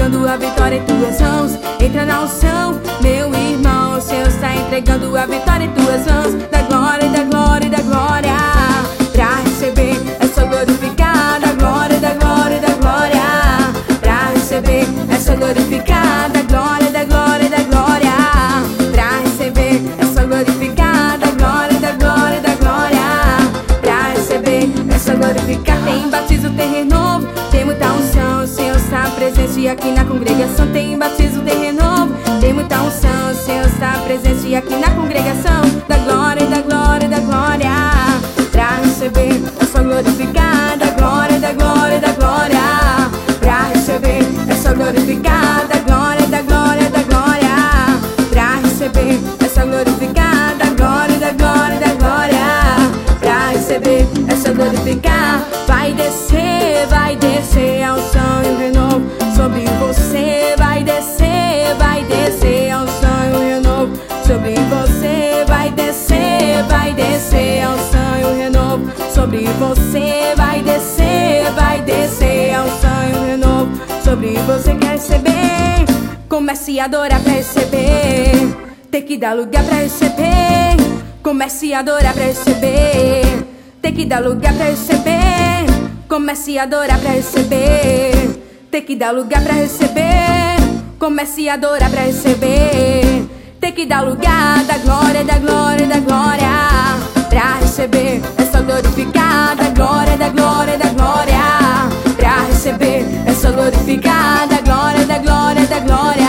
entregando a vitória em tuas mãos. Entra na unção, meu irmão. O Senhor está entregando a vitória em tuas mãos. Da glória, da glória, da glória. Pra receber é só glorificar. Da glória, da glória, da glória. Pra receber é só glorificar. Da glória, da glória, da glória. Pra receber é só glorificar. Da glória, da glória, da glória. Pra receber é só glorificar. Tem batismo, tem renovo, tem muita unção. O Senhor está presente aqui na congregação. Tem batismo, tem renovo, tem muita unção. O Senhor está presente aqui na congregação. Da glória, da glória, da glória. Pra receber é só glorificar. Da glória, da glória, da glória. Pra receber é só glorificar. Da glória, da glória, da glória. Pra receber é só glorificar. Da glória, da glória, da glória. Pra receber é só glorificar. Vai descer a unção e o renovo sobre você. Vai descer a unção e o renovo sobre você. Vai descer a unção e o renovo sobre você. Vai descer a unção e o renovo sobre você. Quer receber? Comece a adorar pra receber. Tem que dar lugar pra receber. Comece a adorar pra receber. Tem que dar lugar pra receber. Comece a adorar pra receber. Tem que dar lugar pra receber. Comece a adorar pra receber. Tem que dar lugar. Da glória, da glória, da glória. Pra receber é só glorificar. Da glória, da glória, da glória. Pra receber é só glorificar. Da glória, da glória, da glória.